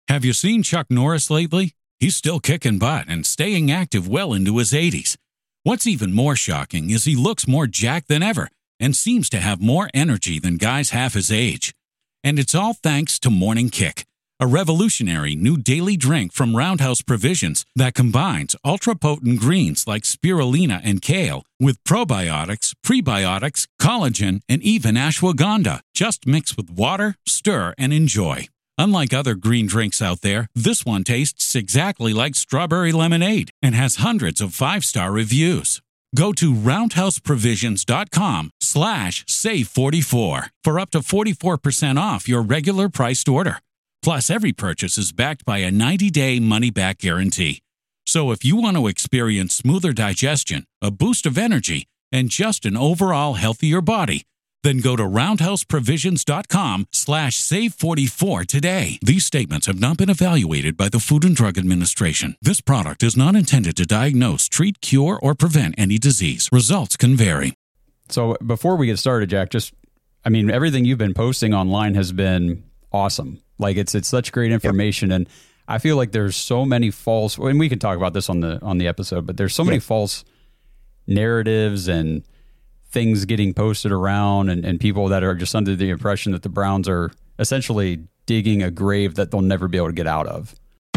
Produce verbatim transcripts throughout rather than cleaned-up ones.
Have you seen Chuck Norris lately? He's still kicking butt and staying active well into his eighties. What's even more shocking is he looks more jacked than ever and seems to have more energy than guys half his age. And it's all thanks to Morning Kick, a revolutionary new daily drink from Roundhouse Provisions that combines ultra-potent greens like spirulina and kale with probiotics, prebiotics, collagen, and even ashwagandha. Just mix with water, stir, and enjoy. Unlike other green drinks out there, this one tastes exactly like strawberry lemonade and has hundreds of five-star reviews. Go to roundhouseprovisions.com slash save44 for up to forty-four percent off your regular priced order. Plus, every purchase is backed by a ninety-day money-back guarantee. So if you want to experience smoother digestion, a boost of energy, and just an overall healthier body, then go to roundhouseprovisions.com slash save44 today. These statements have not been evaluated by the Food and Drug Administration. This product is not intended to diagnose, treat, cure, or prevent any disease. Results can vary. So before we get started, Jack, just, I mean, everything you've been posting online has been awesome. Like it's it's such great information. Yep. And I feel like there's so many false, and we can talk about this on the on the episode, but there's so many yep. false narratives and things getting posted around and, and people that are just under the impression that the Browns are essentially digging a grave that they'll never be able to get out of.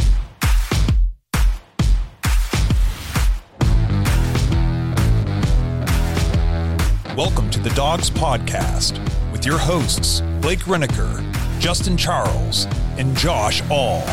Welcome to the Dogs Podcast with your hosts, Blake Renaker, Justin Charles, and Josh All.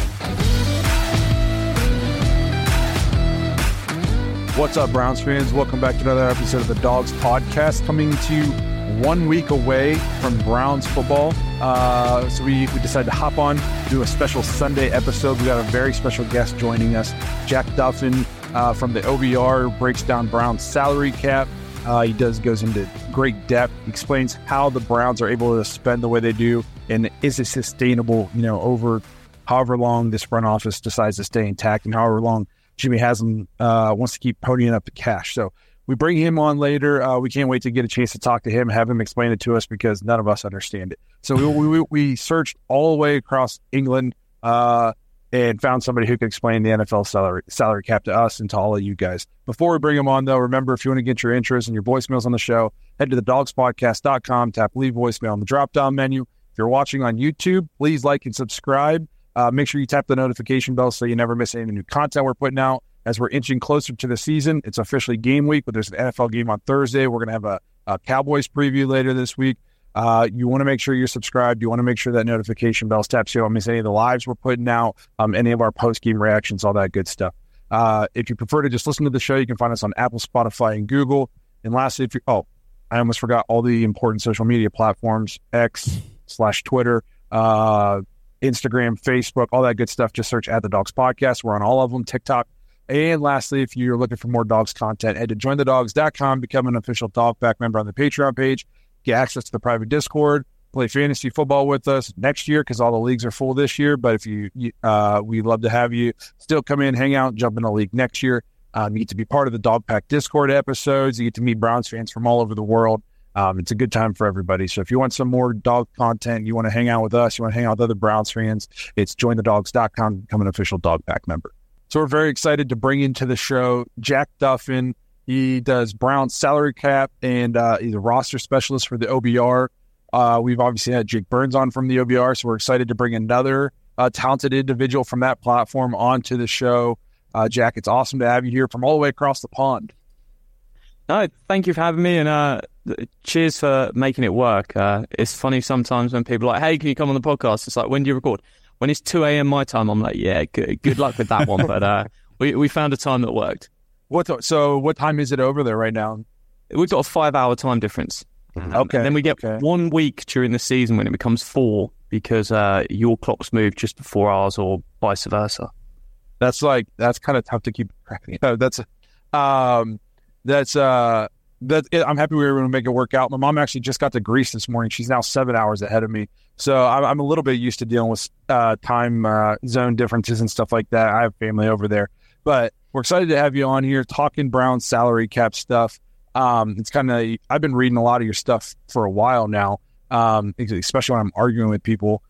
What's up, Browns fans? Welcome back to another episode of the Dogs Podcast, coming to you one week away from Browns football. Uh, so we, we decided to hop on, do a special Sunday episode. We got a very special guest joining us, Jack Duffin uh, from the O B R, breaks down Browns salary cap. Uh, he does goes into great depth. He explains how the Browns are able to spend the way they do, and is it sustainable, you know, over however long this front office decides to stay intact, and however long Jimmy Haslam uh, wants to keep ponying up the cash. So we bring him on later. Uh, we can't wait to get a chance to talk to him, have him explain it to us, because none of us understand it. So we we, we searched all the way across England uh, and found somebody who could explain the N F L salary salary cap to us and to all of you guys. Before we bring him on, though, remember, if you want to get your intros and your voicemails on the show, head to the dogs podcast dot com, tap leave voicemail on the drop-down menu. If you're watching on YouTube, please like and subscribe. Uh, make sure you tap the notification bell so you never miss any new content we're putting out. As we're inching closer to the season, it's officially game week, but there's an N F L game on Thursday. We're going to have a, a Cowboys preview later this week. Uh, you want to make sure you're subscribed. You want to make sure that notification bell taps so you don't miss any of the lives we're putting out, um, any of our post-game reactions, all that good stuff. Uh, if you prefer to just listen to the show, you can find us on Apple, Spotify, and Google. And lastly, if you oh, I almost forgot all the important social media platforms, X slash Twitter, uh, Instagram, Facebook, all that good stuff. Just search at the Dogs Podcast. We're on all of them, TikTok. And lastly, if you're looking for more Dogs content, head to join the dogs dot com, become an official Dog Pack member on the Patreon page, get access to the private Discord, play fantasy football with us next year because all the leagues are full this year. But if you, uh, we'd love to have you still come in, hang out, jump in a league next year. Um, you get to be part of the Dog Pack Discord episodes. You get to meet Browns fans from all over the world. Um, it's a good time for everybody. So if you want some more dog content, you want to hang out with us, you want to hang out with other Browns fans, it's join the dogs dot com, become an official Dog Pack member. So we're very excited to bring into the show Jack Duffin. He does Browns salary cap, and uh, he's a roster specialist for the O B R. Uh, we've obviously had Jake Burns on from the O B R, so we're excited to bring another uh, talented individual from that platform onto the show. Uh, Jack, it's awesome to have you here from all the way across the pond. No, thank you for having me, and uh, cheers for making it work. Uh, it's funny sometimes when people are like, hey, can you come on the podcast? It's like, when do you record? When it's two a.m. my time, I'm like, yeah, good, good luck with that one. But uh, we, we found a time that worked. What th- So what time is it over there right now? We've got a five-hour time difference. Okay. And then we get okay. one week during the season when it becomes four because uh, your clocks move just before ours or vice versa. That's like, that's kind of tough to keep track of. You know, that's, um, that's, uh, that I'm happy we were able to make it work out. My mom actually just got to Greece this morning. She's now seven hours ahead of me. So I'm, I'm a little bit used to dealing with uh, time uh, zone differences and stuff like that. I have family over there. But we're excited to have you on here talking Browns salary cap stuff. Um, it's kind of, I've been reading a lot of your stuff for a while now, um, especially when I'm arguing with people.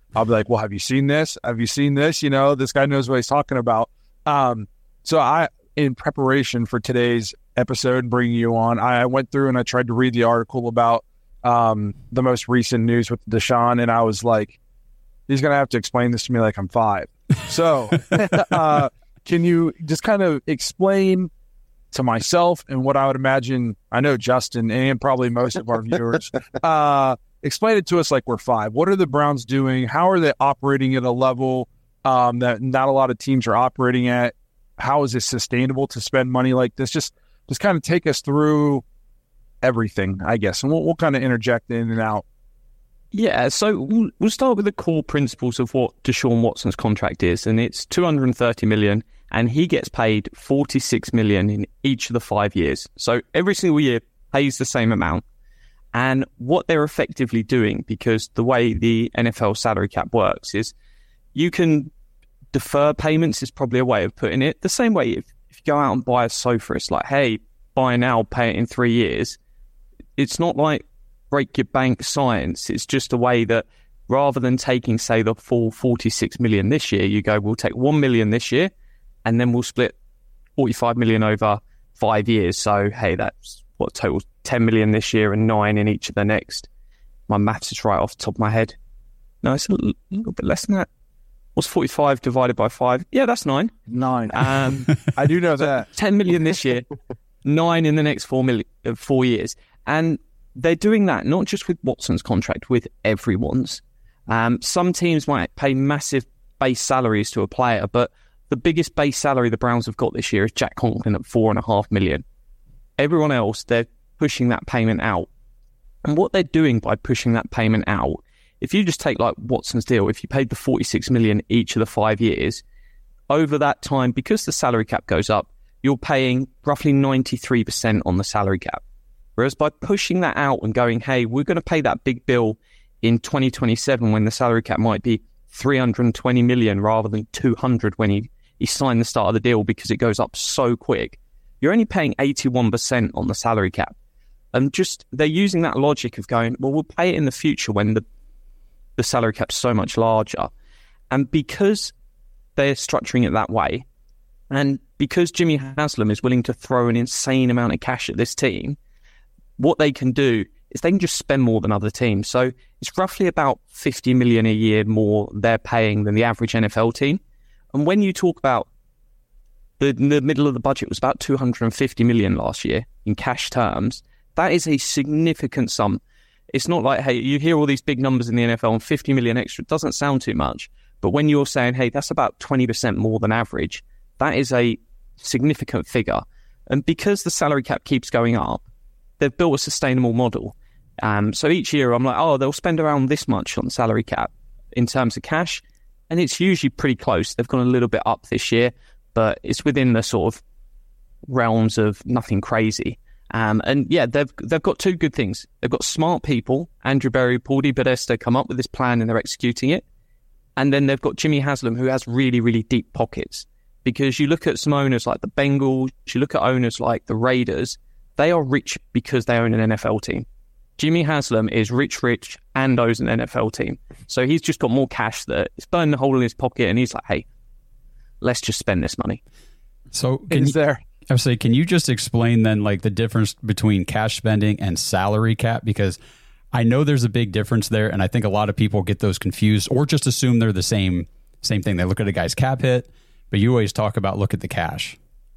I'll be like, well, have you seen this? Have you seen this? You know, this guy knows what he's talking about. Um, so I, in preparation for today's episode and bringing you on, I went through and I tried to read the article about um, the most recent news with Deshaun, and I was like, he's going to have to explain this to me like I'm five. So uh, can you just kind of explain to myself and what I would imagine, I know Justin and probably most of our viewers, uh, explain it to us like we're five. What are the Browns doing? How are they operating at a level um, that not a lot of teams are operating at? How is it sustainable to spend money like this? Just just kind of take us through everything, I guess, and we'll, we'll kind of interject in and out. Yeah, so we'll, we'll start with the core principles of what Deshaun Watson's contract is, and it's two hundred thirty million dollars, and he gets paid forty-six million dollars in each of the five years. So every single year pays the same amount. And what they're effectively doing, because the way the N F L salary cap works is you can defer payments is probably a way of putting it. The same way if, if you go out and buy a sofa, it's like, hey, buy now, pay it in three years. It's not like break your bank science. It's just a way that rather than taking, say, the full forty-six million this year, you go, we'll take one million this year and then we'll split forty-five million over five years. So, hey, that's what totals ten million this year and nine in each of the next. My maths is right off the top of my head. No, it's a little, little bit less than that. What's forty-five divided by five? Yeah, that's nine. Nine. Um, I do know that. ten million this year, nine in the next four million, uh, four years. And they're doing that not just with Watson's contract, with everyone's. Um, some teams might pay massive base salaries to a player, but the biggest base salary the Browns have got this year is Jack Conklin at four and a half million. Everyone else, they're pushing that payment out. And what they're doing by pushing that payment out, if you just take like Watson's deal, if you paid the forty-six million each of the five years, over that time, because the salary cap goes up, you're paying roughly ninety-three percent on the salary cap. Whereas by pushing that out and going, hey, we're going to pay that big bill in twenty twenty-seven when the salary cap might be three hundred twenty million rather than two hundred when he, he signed the start of the deal because it goes up so quick, you're only paying eighty-one percent on the salary cap. And just they're using that logic of going, well, we'll pay it in the future when the, the salary cap's so much larger. And because they're structuring it that way, and because Jimmy Haslam is willing to throw an insane amount of cash at this team, what they can do is they can just spend more than other teams. So it's roughly about fifty million a year more they're paying than the average N F L team. And when you talk about the, the middle of the budget was about two hundred fifty million last year in cash terms, that is a significant sum. It's not like, hey, you hear all these big numbers in the N F L and fifty million extra, it doesn't sound too much. But when you're saying, hey, that's about twenty percent more than average, that is a significant figure. And because the salary cap keeps going up, they've built a sustainable model. Um, so each year I'm like, oh, they'll spend around this much on the salary cap in terms of cash. And it's usually pretty close. They've gone a little bit up this year, but it's within the sort of realms of nothing crazy. Um, and yeah, they've they've got two good things. They've got smart people, Andrew Berry, Paul DePodesta, come up with this plan and they're executing it. And then they've got Jimmy Haslam, who has really, really deep pockets. Because you look at some owners like the Bengals, you look at owners like the Raiders, they are rich because they own an N F L team. Jimmy Haslam is rich, rich, and owns an N F L team. So he's just got more cash that it's burning a hole in his pocket, and he's like, hey, let's just spend this money. So can Is you, there? I would say, can you just explain then like the difference between cash spending and salary cap? Because I know there's a big difference there, and I think a lot of people get those confused or just assume they're the same same thing. They look at a guy's cap hit, but you always talk about look at the cash.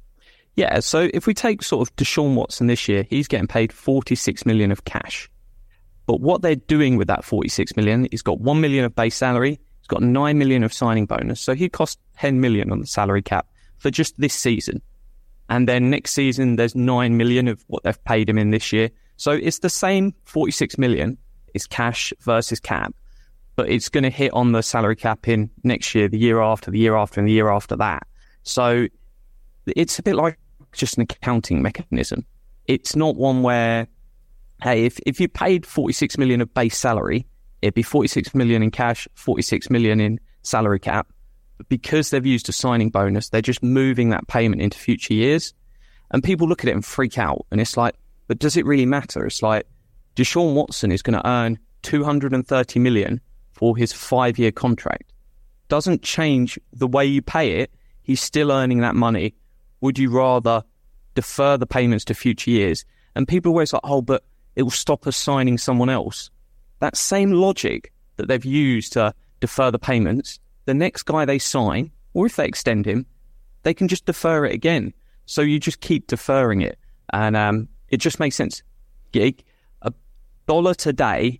Yeah, so if we take sort of Deshaun Watson this year, he's getting paid forty-six million dollars of cash. But what they're doing with that forty-six million dollars, he's got one million dollars of base salary, he's got nine million dollars of signing bonus, so he cost ten million dollars on the salary cap for just this season. And then next season, there's nine million dollars of what they've paid him in this year. So it's the same forty-six million dollars, it's cash versus cap, but it's going to hit on the salary cap in next year, the year after, the year after, and the year after that. So it's a bit like just an accounting mechanism. It's not one where, hey, if, if you paid forty-six million of base salary, it'd be forty-six million in cash, forty-six million in salary cap. But because they've used a signing bonus, they're just moving that payment into future years. And people look at it and freak out. And it's like, but does it really matter? It's like, Deshaun Watson is going to earn two hundred thirty million for his five-year contract. Doesn't change the way you pay it. He's still earning that money. Would you rather defer the payments to future years? And people are always like, oh, but it will stop us signing someone else. That same logic that they've used to defer the payments, the next guy they sign, or if they extend him, they can just defer it again. So you just keep deferring it. And um, it just makes sense. A dollar today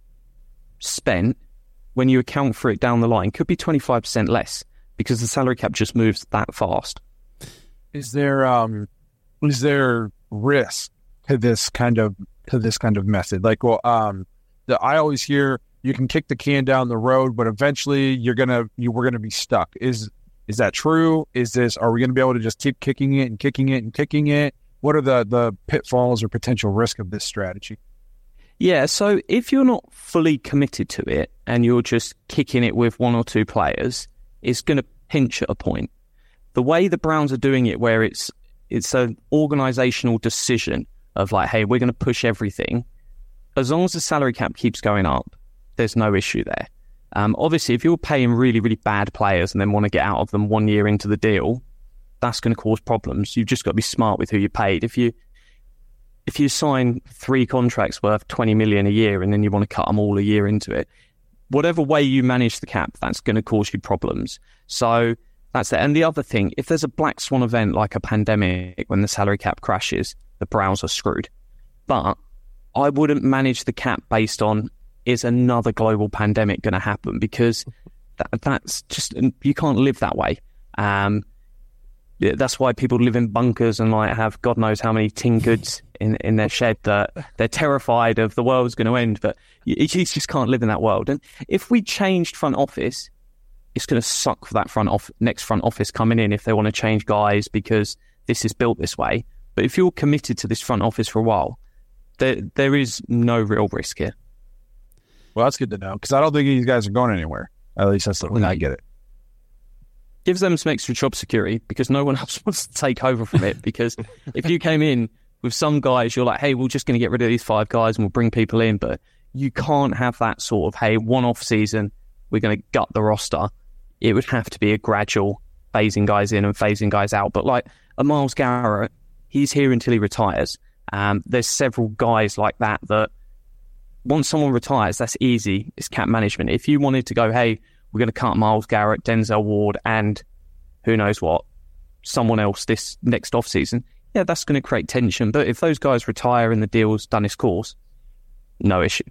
spent, when you account for it down the line, could be twenty-five percent less because the salary cap just moves that fast. Is there um, is there risk to this kind of to this kind of method? Like, well, um, the, I always hear you can kick the can down the road, but eventually you're gonna you we're gonna be stuck. Is is that true? Is this are we gonna be able to just keep kicking it and kicking it and kicking it? What are the the pitfalls or potential risk of this strategy? Yeah, so if you're not fully committed to it and you're just kicking it with one or two players, it's going to pinch at a point. The way the Browns are doing it, where it's it's an organizational decision of like, hey, we're going to push everything. As long as the salary cap keeps going up, there's no issue there. Um, obviously, if you're paying really, really bad players and then want to get out of them one year into the deal, that's going to cause problems. You've just got to be smart with who you paid. If you if you sign three contracts worth twenty million a year and then you want to cut them all a year into it, whatever way you manage the cap, that's going to cause you problems. So that's it. And the other thing, if there's a black swan event like a pandemic when the salary cap crashes, the Browns are screwed. But I wouldn't manage the cap based on, is another global pandemic going to happen? Because that, that's just, you can't live that way. Um, that's why people live in bunkers and like have God knows how many tin goods in, in their shed that they're terrified of the world's going to end. But you, you just can't live in that world. And if we changed front office, it's going to suck for that front off next front office coming in if they want to change guys because this is built this way. But if you're committed to this front office for a while, there there is no real risk here. Well, that's good to know because I don't think these guys are going anywhere. At least that's the way I get it. Gives them some extra job security because no one else wants to take over from it. Because if you came in with some guys, you're like, hey, we're just going to get rid of these five guys and we'll bring people in. But you can't have that sort of, hey, one-off season, we're going to gut the roster. It would have to be a gradual phasing guys in and phasing guys out. But like a Myles Garrett, he's here until he retires. Um, there's several guys like that that once someone retires, that's easy. It's cap management. If you wanted to go, hey, we're going to cut Myles Garrett, Denzel Ward, and who knows what, someone else this next offseason, yeah, that's going to create tension. But if those guys retire and the deal's done its course, no issue.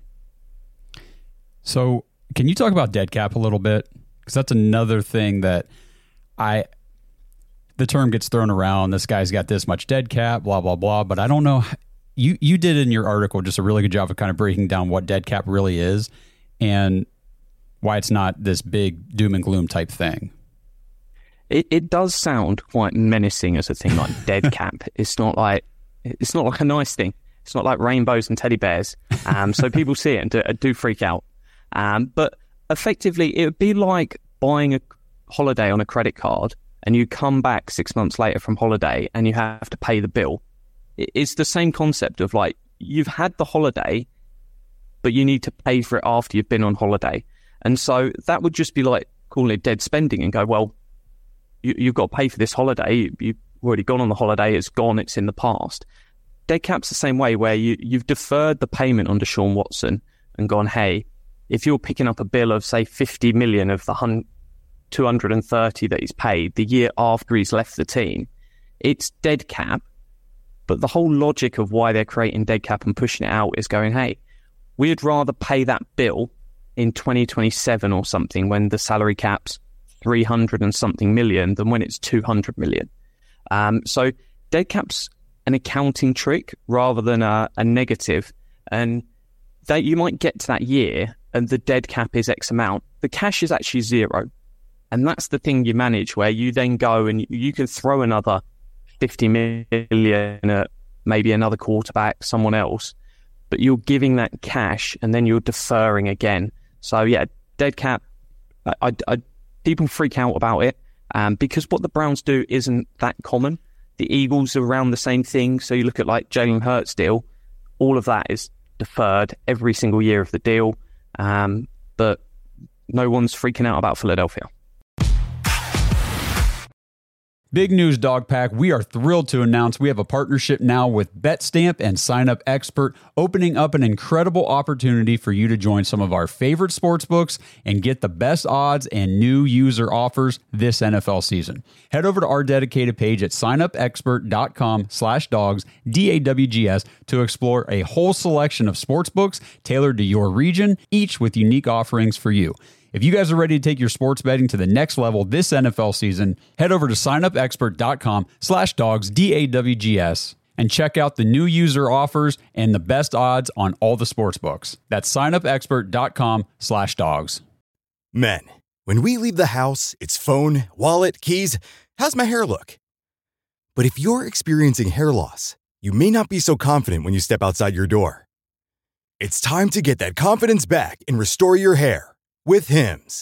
So can you talk about dead cap a little bit? Because that's another thing that I, the term gets thrown around. This guy's got this much dead cap, blah, blah, blah. But I don't know. You, you did in your article just a really good job of kind of breaking down what dead cap really is and why it's not this big doom and gloom type thing. It it does sound quite menacing as a thing like dead cap. It's not like it's not like a nice thing. It's not like rainbows and teddy bears. Um, so people see it and do, do freak out. Um, but effectively, it would be like buying a holiday on a credit card and you come back six months later from holiday and you have to pay the bill. It, it's the same concept of like you've had the holiday, but you need to pay for it after you've been on holiday. And so that would just be like calling it dead spending and go, well, you, you've got to pay for this holiday. You, you've already gone on the holiday. It's gone. It's in the past. Dead cap's the same way where you, you've deferred the payment on Deshaun Watson and gone, hey, if you're picking up a bill of, say, fifty million of the two hundred thirty that he's paid the year after he's left the team, it's dead cap. But the whole logic of why they're creating dead cap and pushing it out is going, hey, we'd rather pay that bill in twenty twenty-seven or something when the salary cap's three hundred and something million than when it's two hundred million. Um, so dead cap's an accounting trick rather than a, a negative. And that you might get to that year and the dead cap is X amount. The cash is actually zero. And that's the thing you manage where you then go and you, you can throw another fifty million at maybe another quarterback, someone else, but you're giving that cash and then you're deferring again. So yeah, dead cap, I, I, I, people freak out about it um, because what the Browns do isn't that common. The Eagles are around the same thing. So you look at like Jalen Hurts deal, all of that is deferred every single year of the deal. Um, but no one's freaking out about Philadelphia. Big news, Dog Pack. We are thrilled to announce we have a partnership now with BetStamp and Sign Up Expert, opening up an incredible opportunity for you to join some of our favorite sports books and get the best odds and new user offers this N F L season. Head over to our dedicated page at signupexpert.com slash dogs, D A W G S, to explore a whole selection of sports books tailored to your region, each with unique offerings for you. If you guys are ready to take your sports betting to the next level this N F L season, head over to signupexpert.com slash dogs, D A W G S, and check out the new user offers and the best odds on all the sports books. That's signupexpert.com slash dogs. Men, when we leave the house, it's phone, wallet, keys. How's my hair look? But if you're experiencing hair loss, you may not be so confident when you step outside your door. It's time to get that confidence back and restore your hair. With Hims.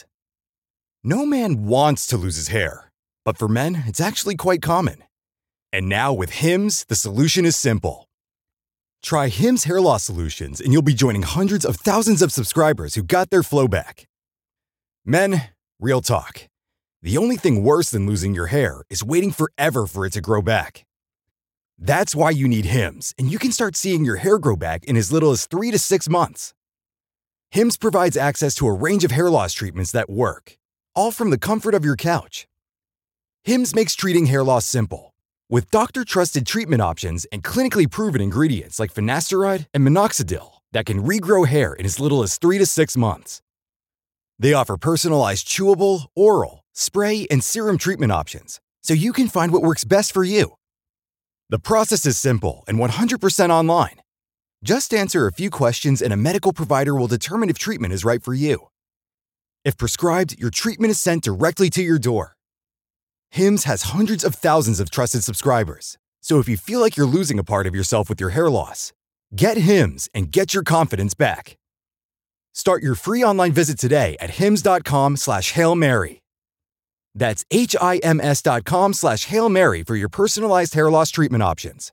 No man wants to lose his hair, but for men, it's actually quite common. And now with Hims, the solution is simple. Try Hims Hair Loss Solutions and you'll be joining hundreds of thousands of subscribers who got their flow back. Men, real talk. The only thing worse than losing your hair is waiting forever for it to grow back. That's why you need Hims, and you can start seeing your hair grow back in as little as three to six months. Hims provides access to a range of hair loss treatments that work, all from the comfort of your couch. Hims makes treating hair loss simple, with doctor-trusted treatment options and clinically proven ingredients like finasteride and minoxidil that can regrow hair in as little as three to six months. They offer personalized chewable, oral, spray, and serum treatment options, so you can find what works best for you. The process is simple and one hundred percent online. Just answer a few questions and a medical provider will determine if treatment is right for you. If prescribed, your treatment is sent directly to your door. Hims has hundreds of thousands of trusted subscribers. So if you feel like you're losing a part of yourself with your hair loss, get Hims and get your confidence back. Start your free online visit today at hims.com slash Hail Mary. That's H-I-M-S dot com slash Hail Mary for your personalized hair loss treatment options.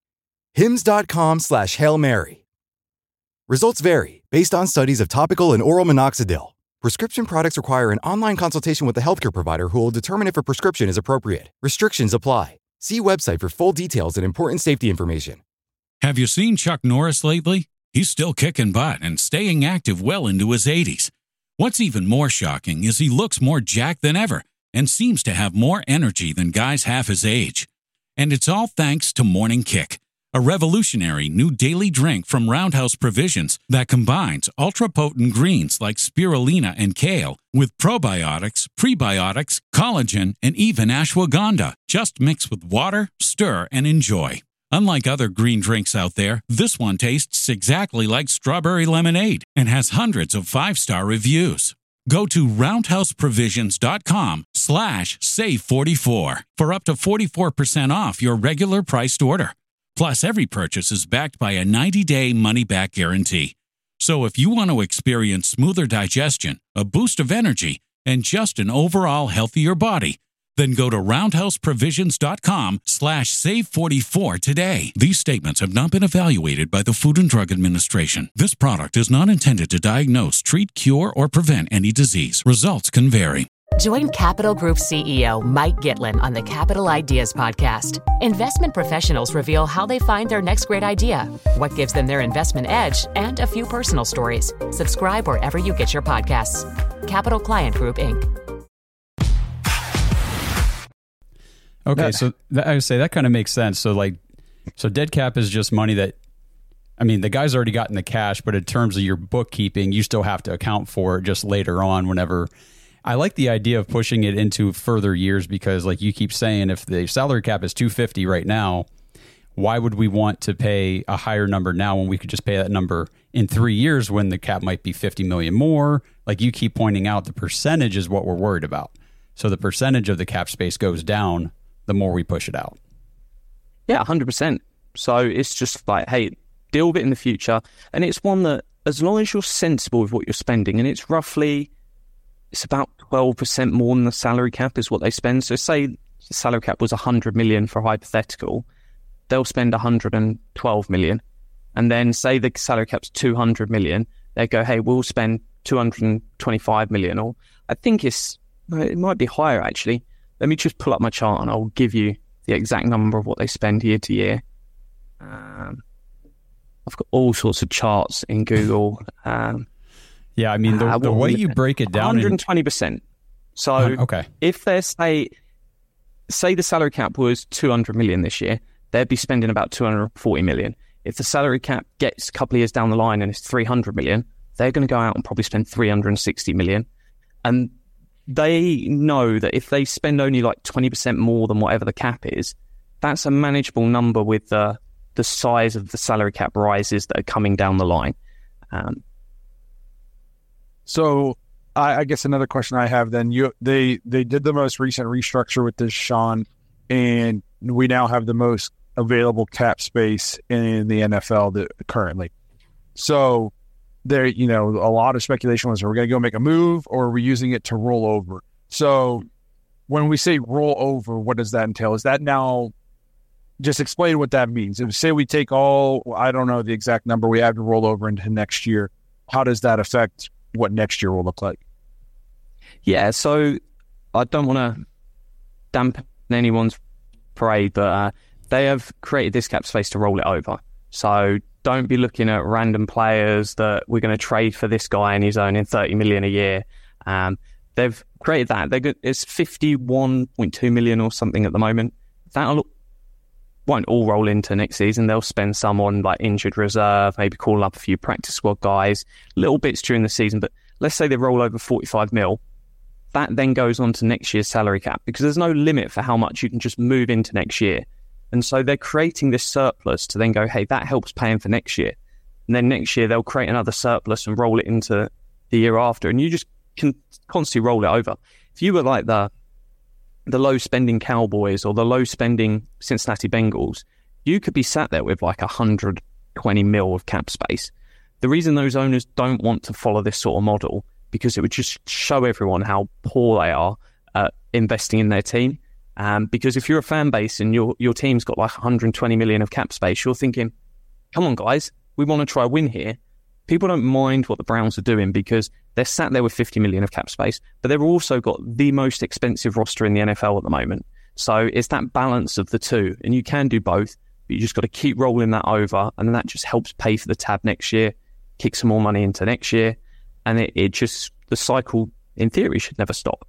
Hims.com slash Hail Mary. Results vary based on studies of topical and oral minoxidil. Prescription products require an online consultation with a healthcare provider who will determine if a prescription is appropriate. Restrictions apply. See website for full details and important safety information. Have you seen Chuck Norris lately? He's still kicking butt and staying active well into his eighties. What's even more shocking is he looks more jacked than ever and seems to have more energy than guys half his age. And it's all thanks to Morning Kick, a revolutionary new daily drink from Roundhouse Provisions that combines ultra-potent greens like spirulina and kale with probiotics, prebiotics, collagen, and even ashwagandha. Just mix with water, stir, and enjoy. Unlike other green drinks out there, this one tastes exactly like strawberry lemonade and has hundreds of five-star reviews. Go to roundhouseprovisions.com slash save 44 for up to forty-four percent off your regular priced order. Plus, every purchase is backed by a ninety-day money-back guarantee. So if you want to experience smoother digestion, a boost of energy, and just an overall healthier body, then go to roundhouseprovisions.com slash save 44 today. These statements have not been evaluated by the Food and Drug Administration. This product is not intended to diagnose, treat, cure, or prevent any disease. Results can vary. Join Capital Group C E O Mike Gitlin on the Capital Ideas Podcast. Investment professionals reveal how they find their next great idea, what gives them their investment edge, and a few personal stories. Subscribe wherever you get your podcasts. Capital Client Group, Incorporated. Okay, That- so that, I would say that kind of makes sense. So like, so dead cap is just money that, I mean, the guy's already gotten the cash, but in terms of your bookkeeping, you still have to account for it just later on whenever. I like the idea of pushing it into further years because, like you keep saying, if the salary cap is two hundred fifty right now, why would we want to pay a higher number now when we could just pay that number in three years when the cap might be fifty million more? Like you keep pointing out, the percentage is what we're worried about. So the percentage of the cap space goes down the more we push it out. Yeah, one hundred percent. So it's just like, hey, deal with it in the future. And it's one that, as long as you're sensible with what you're spending, and it's roughly, it's about twelve percent more than the salary cap is what they spend. So say the salary cap was one hundred million for hypothetical, they'll spend one hundred twelve million. And then say the salary cap's two hundred million, they go, hey, we'll spend two hundred twenty-five million, or I think it's, it might be higher actually. Let me just pull up my chart and I'll give you the exact number of what they spend year to year. Um, I've got all sorts of charts in Google. Um, yeah, I mean, the, uh, the way you break it down... one hundred twenty percent. So okay. if there's, say, say the salary cap was two hundred million this year, they'd be spending about two hundred forty million. If the salary cap gets a couple of years down the line and it's three hundred million, they're going to go out and probably spend three hundred sixty million. And they know that if they spend only like twenty percent more than whatever the cap is, that's a manageable number with the the size of the salary cap rises that are coming down the line. Um, so I, I guess another question I have then, you they they did the most recent restructure with this, Sean, and we now have the most available cap space in the N F L that, currently. So there, you know, a lot of speculation was, are we going to go make a move, or are we using it to roll over? So when we say roll over, what does that entail? Is that now, just explain what that means. If say we take all, I don't know the exact number we have to roll over into next year, how does that affect what next year will look like? Yeah, so I don't want to dampen anyone's parade, but uh, they have created this cap space to roll it over. So don't be looking at random players that we're going to trade for this guy and he's earning thirty million a year. Um, they've created that. They're good. It's fifty-one point two million or something at the moment. That'll won't all roll into next season. They'll spend some on like injured reserve, maybe calling up a few practice squad guys, little bits during the season. But let's say they roll over forty-five mil. That then goes on to next year's salary cap, because there's no limit for how much you can just move into next year. And so they're creating this surplus to then go, hey, that helps paying for next year. And then next year they'll create another surplus and roll it into the year after. And you just can constantly roll it over. If you were like the the low spending Cowboys or the low spending Cincinnati Bengals, you could be sat there with like one hundred twenty mil of cap space. The reason those owners don't want to follow this sort of model, because it would just show everyone how poor they are at investing in their team. Um, because if you're a fan base and your your team's got like one hundred twenty million of cap space, you're thinking, come on guys, we want to try a win here. People don't mind what the Browns are doing because they're sat there with fifty million of cap space, but they've also got the most expensive roster in the N F L at the moment. So it's that balance of the two, and you can do both, but you just got to keep rolling that over, and that just helps pay for the tab next year, kick some more money into next year, and it, it just, the cycle in theory should never stop.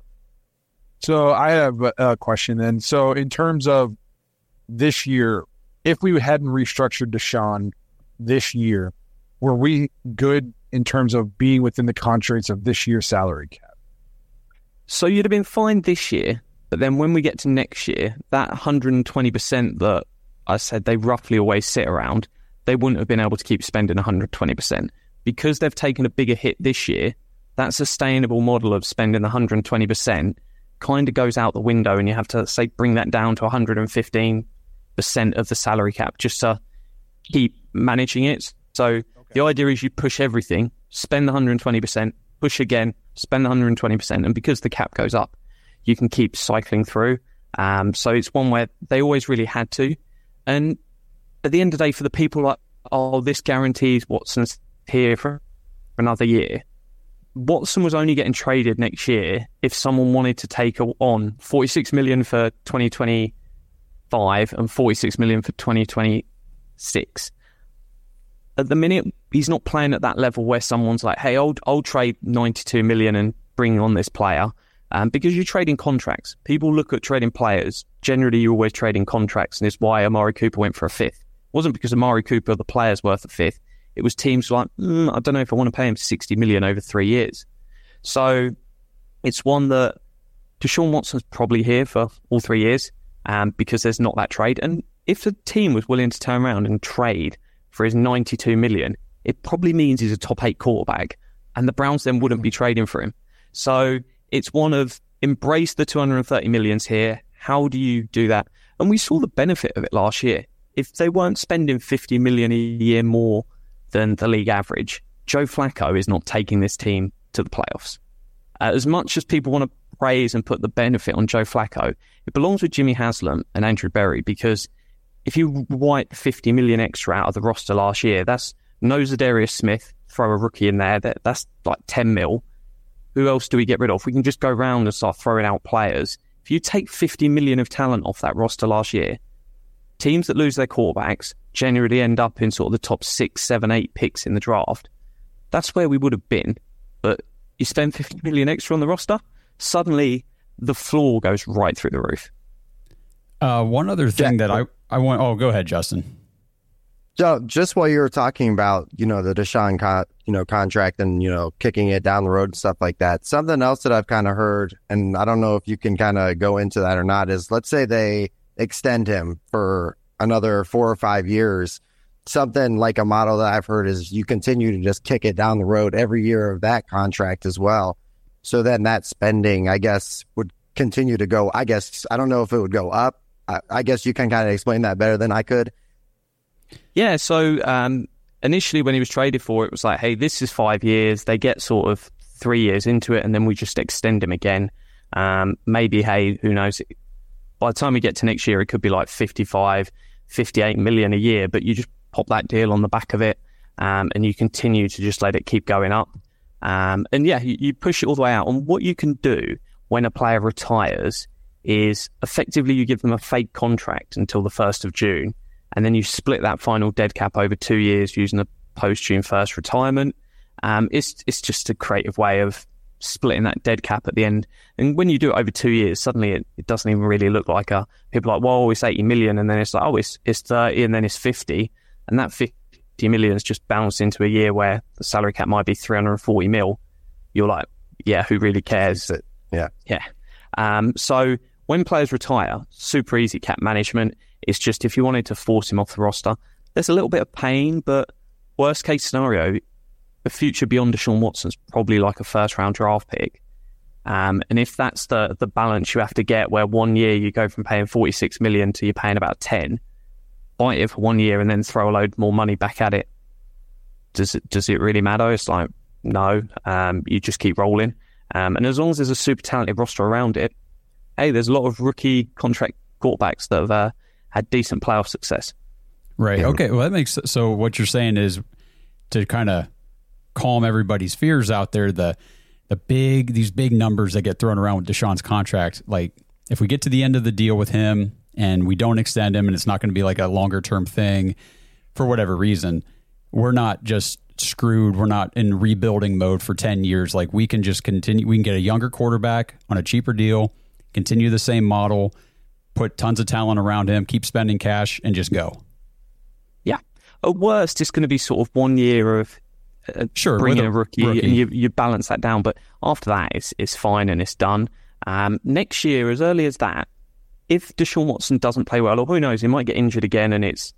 So I have a question then. So in terms of this year, if we hadn't restructured Deshaun this year, were we good in terms of being within the constraints of this year's salary cap? So you'd have been fine this year, but then when we get to next year, that one hundred twenty percent that I said they roughly always sit around, they wouldn't have been able to keep spending one hundred twenty percent. Because they've taken a bigger hit this year, that sustainable model of spending one hundred twenty percent kind of goes out the window, and you have to, say, bring that down to one hundred fifteen percent of the salary cap just to keep managing it. So okay. The idea is you push everything, spend the one hundred twenty percent, push again, spend the one hundred twenty percent, and because the cap goes up, you can keep cycling through. Um, so it's one where they always really had to. And at the end of the day, for the people like, oh, this guarantees Watson's here for another year. Watson was only getting traded next year if someone wanted to take on forty-six million for twenty twenty-five and forty-six million for twenty twenty-six. At the minute, he's not playing at that level where someone's like, hey, I'll, I'll trade ninety-two million and bring on this player. Um, because you're trading contracts. People look at trading players. Generally, you're always trading contracts, and it's why Amari Cooper went for a fifth. It wasn't because Amari Cooper, the player's worth a fifth. It was teams like, mm, I don't know if I want to pay him sixty million over three years. So it's one that Deshaun Watson's probably here for all three years um, because there's not that trade. And if the team was willing to turn around and trade for his ninety-two million, it probably means he's a top eight quarterback, and the Browns then wouldn't be trading for him. So it's one of embrace the two hundred thirty millions here. How do you do that? And we saw the benefit of it last year. If they weren't spending fifty million a year more than the league average, Joe Flacco is not taking this team to the playoffs. Uh, as much as people want to praise and put the benefit on Joe Flacco, it belongs with Jimmy Haslam and Andrew Berry, because if you wipe fifty million extra out of the roster last year, that's no Zadarius Smith, throw a rookie in there, that that's like ten mil. Who else do we get rid of? We can just go around and start throwing out players. If you take fifty million of talent off that roster last year, teams that lose their quarterbacks generally end up in sort of the top six, seven, eight picks in the draft. That's where we would have been. But you spend fifty million extra on the roster, suddenly the floor goes right through the roof. Uh, one other thing yeah. that I, I want... Oh, go ahead, Justin. So just while you were talking about, you know, the Deshaun con- you know, contract and, you know, kicking it down the road and stuff like that, something else that I've kind of heard, and I don't know if you can kind of go into that or not, is let's say they extend him for another four or five years. Something like a model that I've heard is you continue to just kick it down the road every year of that contract as well. So then that spending, I guess, would continue to go. I guess, I don't know if it would go up. I, I guess you can kind of explain that better than I could. Yeah, so um, initially when he was traded for, it was like, hey, this is five years. They get sort of three years into it, and then we just extend him again. Um, maybe, hey, who knows? By the time we get to next year, it could be like fifty-five, fifty-eight million a year, but you just pop that deal on the back of it, um, and you continue to just let it keep going up. Um, and yeah, you, you push it all the way out. And what you can do when a player retires is effectively you give them a fake contract until the first of June. And then you split that final dead cap over two years using a post-June first retirement. Um, it's it's just a creative way of splitting that dead cap at the end. And when you do it over two years, suddenly it, it doesn't even really look like a... People are like, well, it's eighty million, and then it's like, oh, it's, it's thirty, and then it's fifty. And that fifty million is just bounced into a year where the salary cap might be three hundred forty mil. You're like, yeah, who really cares? Yeah. Yeah. Um, so when players retire, super easy cap management. It's just if you wanted to force him off the roster, there's a little bit of pain, but worst case scenario, the future beyond Deshaun Watson's probably like a first round draft pick. Um, and if that's the the balance you have to get, where one year you go from paying forty-six million to you're paying about ten, bite it for one year and then throw a load more money back at it. Does it, does it really matter? It's like, no, um, you just keep rolling. Um, and as long as there's a super talented roster around it, hey, there's a lot of rookie contract quarterbacks that have uh, had decent playoff success. Right. Okay. Well, that makes so. What you're saying is to kind of calm everybody's fears out there. The the big these big numbers that get thrown around with Deshaun's contract. Like if we get to the end of the deal with him and we don't extend him, and it's not going to be like a longer term thing for whatever reason, we're not just screwed. We're not in rebuilding mode for ten years. Like we can just continue. We can get a younger quarterback on a cheaper deal, continue the same model, put tons of talent around him, keep spending cash, and just go. Yeah. At worst, it's going to be sort of one year of uh, sure, bringing a, a rookie, rookie, and you, you balance that down. But after that, it's, it's fine and it's done. Um, next year, as early as that, if Deshaun Watson doesn't play well, or who knows, he might get injured again and it's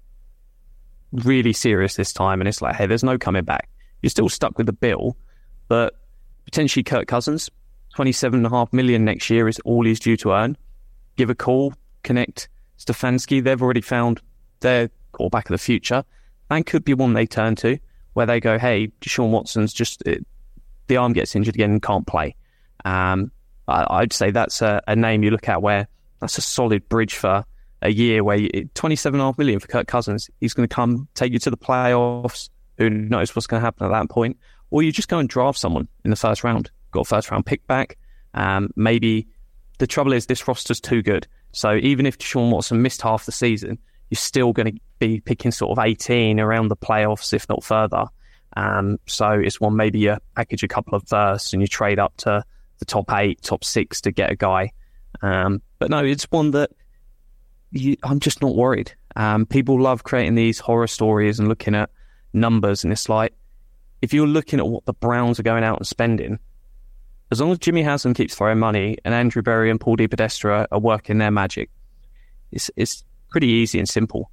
really serious this time, and it's like, hey, there's no coming back. You're still stuck with the bill, but potentially Kirk Cousins, twenty-seven point five million next year is all he's due to earn. Give a call, connect Stefanski. They've already found their quarterback of the future. That could be one they turn to, where they go, hey, Deshaun Watson's just, it, the arm gets injured again and can't play. Um, I, I'd say that's a, a name you look at where that's a solid bridge for a year where you, twenty-seven point five million for Kirk Cousins. He's going to come take you to the playoffs. Who knows what's going to happen at that point? Or you just go and draft someone in the first round. Got a first round pick back. Um, maybe the trouble is this roster's too good. So even if Deshaun Watson missed half the season, you're still going to be picking sort of eighteen around the playoffs, if not further. Um, so it's one, maybe you package a couple of firsts and you trade up to the top eight, top six to get a guy. Um, but no, it's one that you, I'm just not worried. Um, people love creating these horror stories and looking at numbers, and it's like, if you're looking at what the Browns are going out and spending, as long as Jimmy Haslam keeps throwing money and Andrew Berry and Paul DePodesta are working their magic, it's it's pretty easy and simple.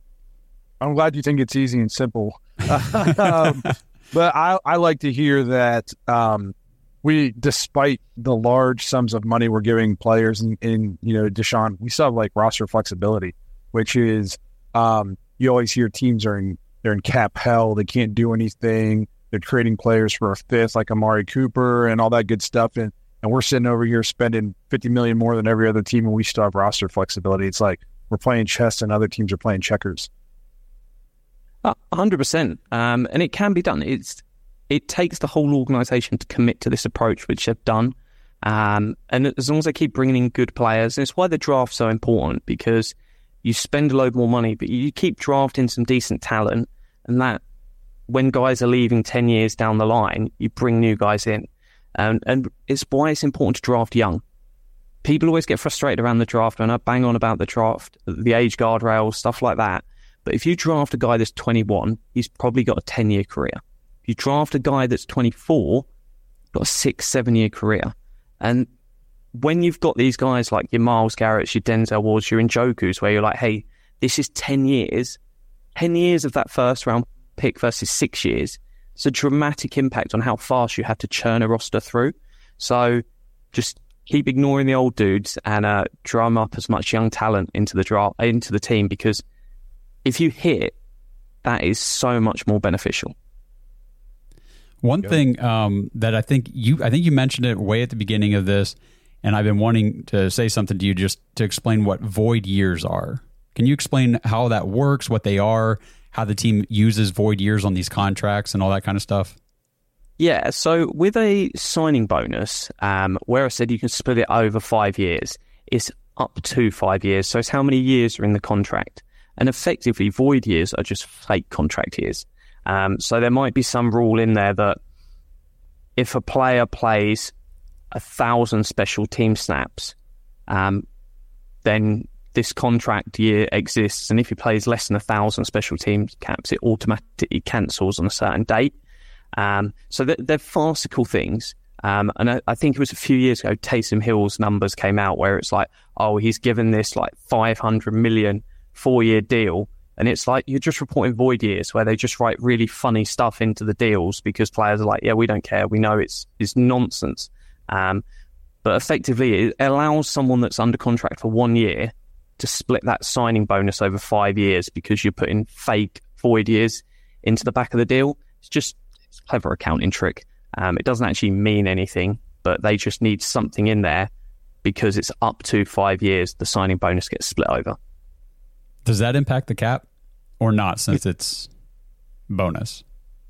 I'm glad you think it's easy and simple. um, but I, I like to hear that um, we, despite the large sums of money we're giving players in, in you know, Deshaun, we still have like roster flexibility, which is um, you always hear teams are in they're in cap hell. They can't do anything. They're trading players for a fifth, like Amari Cooper and all that good stuff. And and we're sitting over here spending fifty million dollars more than every other team, and we still have roster flexibility. It's like we're playing chess and other teams are playing checkers. A hundred percent. Um, and it can be done. It's it takes the whole organisation to commit to this approach, which they've done. Um, and as long as they keep bringing in good players, and it's why the draft's so important, because you spend a load more money, but you keep drafting some decent talent, and that when guys are leaving ten years down the line, you bring new guys in. And, and it's why it's important to draft young. People always get frustrated around the draft, and I bang on about the draft, the age guardrails, stuff like that. But if you draft a guy that's twenty-one, he's probably got a ten-year career. If you draft a guy that's twenty-four, got a six, seven-year career. And when you've got these guys like your Myles Garrett's, your Denzel Ward's, your Njoku's, where you're like, hey, this is ten years, ten years of that first round pick versus six years, it's a dramatic impact on how fast you have to churn a roster through. So just keep ignoring the old dudes and uh, drum up as much young talent into the draft, into the team, because if you hit, that is so much more beneficial. One thing um, that I think you, I think you mentioned it way at the beginning of this, and I've been wanting to say something to you just to explain what void years are. Can you explain how that works, what they are, how the team uses void years on these contracts and all that kind of stuff? Yeah, so with a signing bonus, um, where I said you can split it over five years, it's up to five years. So it's how many years are in the contract. And effectively, void years are just fake contract years. Um, so there might be some rule in there that if a player plays a thousand special team snaps, um, then this contract year exists. And if he plays less than a thousand special team caps, it automatically cancels on a certain date. Um, so they're, they're farcical things. Um, and I, I think it was a few years ago, Taysom Hill's numbers came out where it's like, oh, he's given this like five hundred million four-year deal. And it's like, you're just reporting void years where they just write really funny stuff into the deals because players are like, yeah, we don't care. We know it's it's nonsense. Um, but effectively, it allows someone that's under contract for one year to split that signing bonus over five years because you're putting fake void years into the back of the deal. It's just it's a clever accounting trick. Um, it doesn't actually mean anything, but they just need something in there because it's up to five years. The signing bonus gets split over. Does that impact the cap or not, since it's bonus?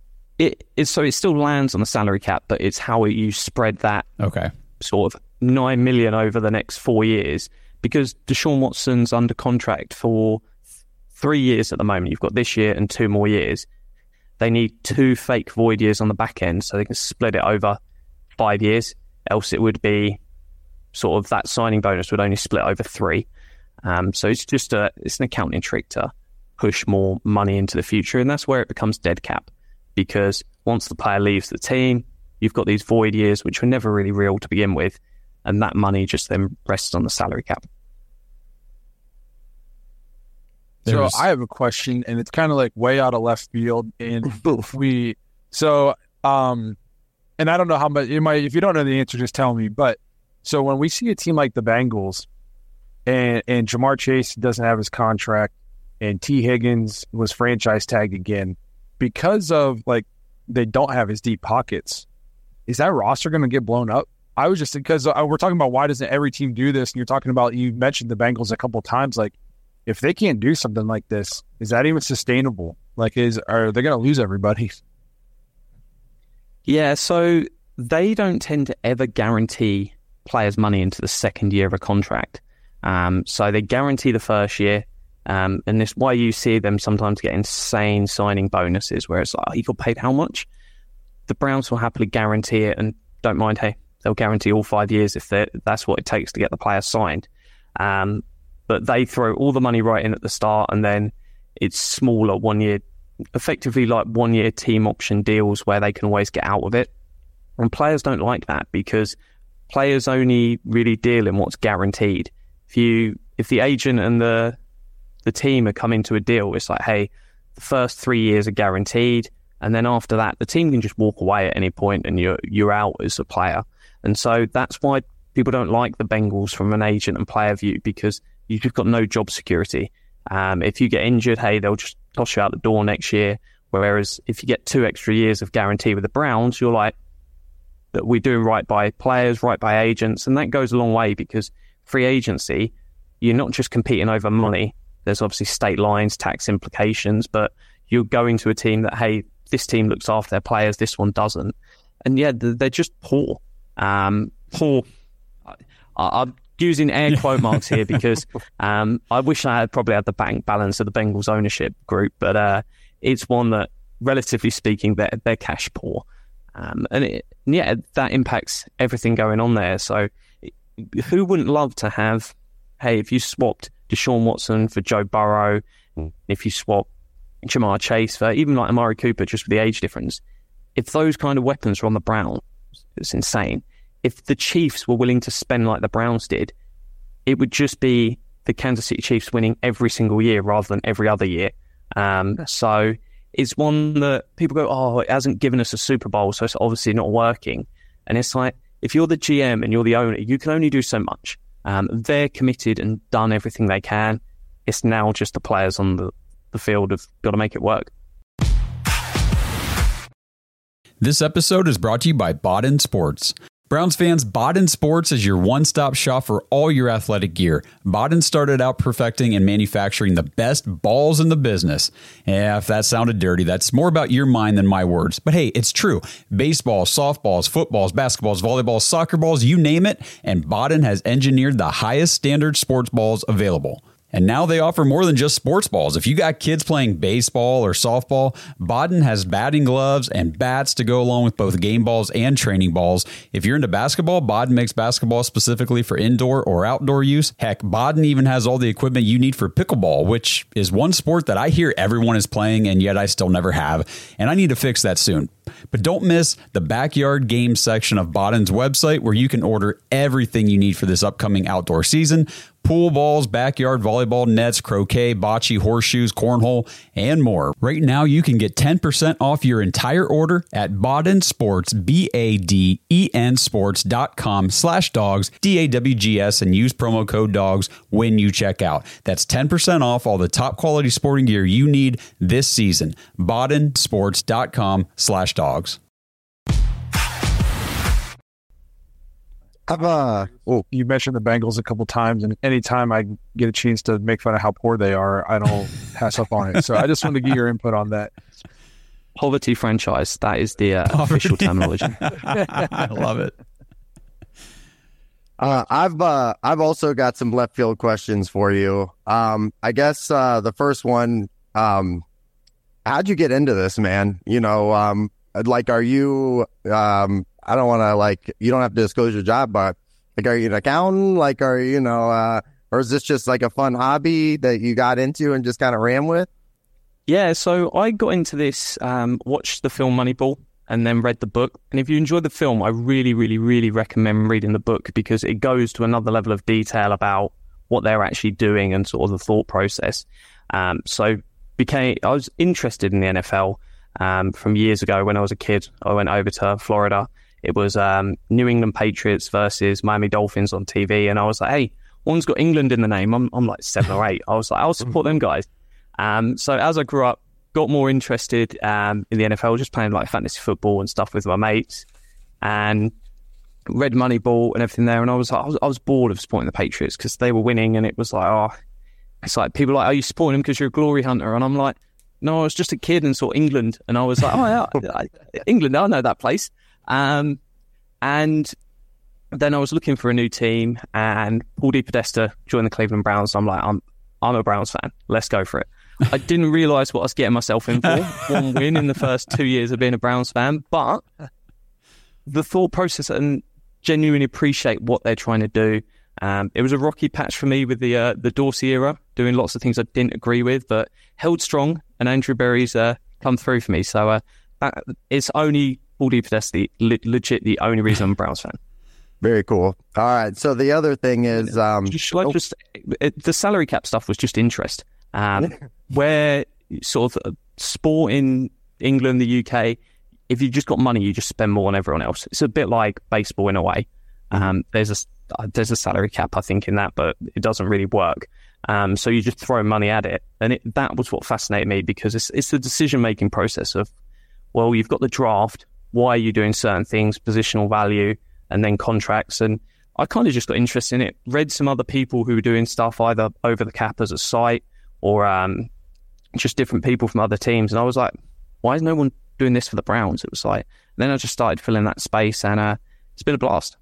It is, so it still lands on the salary cap, but it's how you spread that okay. sort of nine million over the next four years. Because Deshaun Watson's under contract for three years at the moment. You've got this year and two more years. They need two fake void years on the back end so they can split it over five years. Else it would be sort of that signing bonus would only split over three. Um, so it's just a it's an accounting trick to push more money into the future, and that's where it becomes dead cap. Because once the player leaves the team, you've got these void years which were never really real to begin with, and that money just then rests on the salary cap. So I have a question, and it's kind of like way out of left field. And we, so, um, and I don't know how much you might, if you don't know the answer, just tell me. But so when we see a team like the Bengals, and and Jamar Chase doesn't have his contract, and T. Higgins was franchise tagged again, because of like they don't have his deep pockets, is that roster going to get blown up? I was just because we're talking about why doesn't every team do this, and you're talking about, you mentioned the Bengals a couple of times, like. If they can't do something like this, is that even sustainable? Like, is are they going to lose everybody? Yeah, so they don't tend to ever guarantee players money into the second year of a contract. Um, so they guarantee the first year, um, and this why you see them sometimes get insane signing bonuses where it's like, oh, you got paid how much? The Browns will happily guarantee it and don't mind. Hey, they'll guarantee all five years if that's what it takes to get the player signed. Um, But they throw all the money right in at the start, and then it's smaller one year, effectively like one year team option deals where they can always get out of it. And players don't like that because players only really deal in what's guaranteed. If you, if the agent and the the team are coming to a deal, it's like, hey, the first three years are guaranteed, and then after that, the team can just walk away at any point, and you're you're out as a player. And so that's why people don't like the Bengals from an agent and player view, because you've got no job security. Um, if you get injured, hey, they'll just toss you out the door next year. Whereas if you get two extra years of guarantee with the Browns, you're like, that we're doing right by players, right by agents. And that goes a long way because free agency, you're not just competing over money. There's obviously state lines, tax implications, but you're going to a team that, hey, this team looks after their players, this one doesn't. And yeah, they're just poor. Um, poor. I, I'm using air quote marks here because um, I wish I had probably had the bank balance of the Bengals ownership group, but uh, it's one that, relatively speaking, they're, they're cash poor. Um, and it, yeah, that impacts everything going on there. So who wouldn't love to have, hey, if you swapped Deshaun Watson for Joe Burrow, if you swap Jamar Chase for even like Amari Cooper, just with the age difference, if those kind of weapons were on the Browns, it's insane. If the Chiefs were willing to spend like the Browns did, it would just be the Kansas City Chiefs winning every single year rather than every other year. Um, so it's one that people go, oh, it hasn't given us a Super Bowl, so it's obviously not working. And it's like, if you're the G M and you're the owner, you can only do so much. Um, they're committed and done everything they can. It's now just the players on the, the field have got to make it work. This episode is brought to you by Bodden Sports. Browns fans, Bodden Sports is your one-stop shop for all your athletic gear. Bodden started out perfecting and manufacturing the best balls in the business. Yeah, if that sounded dirty, that's more about your mind than my words. But hey, it's true. Baseballs, softballs, footballs, basketballs, volleyballs, soccer balls, you name it, and Bodden has engineered the highest standard sports balls available. And now they offer more than just sports balls. If you got kids playing baseball or softball, Bodden has batting gloves and bats to go along with both game balls and training balls. If you're into basketball, Bodden makes basketball specifically for indoor or outdoor use. Heck, Bodden even has all the equipment you need for pickleball, which is one sport that I hear everyone is playing, and yet I still never have. And I need to fix that soon. But don't miss the backyard games section of Bodden's website, where you can order everything you need for this upcoming outdoor season. Pool balls, backyard volleyball nets, croquet, bocce, horseshoes, cornhole, and more. Right now, you can get ten percent off your entire order at Bodden Sports, B A D E N sports.com slash dogs, D A W G S, and use promo code DOGS when you check out. That's ten percent off all the top quality sporting gear you need this season. Bodden sports.com slash dogs. I've, uh, well, you mentioned the Bengals a couple times, and anytime I get a chance to make fun of how poor they are, I don't pass up on it. So I just wanted to get your input on that. Poverty franchise. That is the uh, official terminology. I love it. Uh, I've uh, I've also got some left field questions for you. Um, I guess uh, the first one, um, how'd you get into this, man? You know, um, like, are you? Um, I don't want to like. You don't have to disclose your job, but like, are you an accountant? Like, are you, you know, uh, or is this just like a fun hobby that you got into and just kind of ran with? Yeah, so I got into this, um, watched the film Moneyball, and then read the book. And if you enjoy the film, I really, really, really recommend reading the book, because it goes to another level of detail about what they're actually doing and sort of the thought process. Um, so became I was interested in the N F L um, from years ago when I was a kid. I went over to Florida. It was um, New England Patriots versus Miami Dolphins on T V. And I was like, hey, one's got England in the name. I'm, I'm like seven or eight. I was like, I'll support them guys. Um, so as I grew up, got more interested um, in the N F L, just playing like fantasy football and stuff with my mates, and read Moneyball and everything there. And I was like, I was, I was bored of supporting the Patriots because they were winning, and it was like, oh, it's like people are like, are you supporting them because you're a glory hunter? And I'm like, no, I was just a kid and saw England, and I was like, oh yeah, England, I know that place. Um, and then I was looking for a new team, and Paul DePodesta joined the Cleveland Browns. So I'm like, I'm I'm a Browns fan. Let's go for it. I didn't realise what I was getting myself in for. One win in the first two years of being a Browns fan, but the thought process and genuinely appreciate what they're trying to do. Um, it was a rocky patch for me with the uh, the Dorsey era, doing lots of things I didn't agree with, but held strong, and Andrew Berry's uh, come through for me. So uh, that, it's only Paul DePodesta, le- legit the only reason I'm a Browns fan. Very cool. All right. So the other thing is, um, just, like, just it, the salary cap stuff was just interest. Um, where sort of sport in England, the U K, if you've just got money, you just spend more on everyone else. It's a bit like baseball in a way. Um, there's a there's a salary cap, I think, in that, but it doesn't really work. Um, so you just throw money at it, and it, that was what fascinated me, because it's it's the decision making process of, well, you've got the draft. Why are you doing certain things? Positional value, and then contracts. And I kind of just got interested in it. Read some other people who were doing stuff either over the cap as a site, or um, just different people from other teams. And I was like, why is no one doing this for the Browns. It was like, then I just started filling that space, and uh, it's been a blast.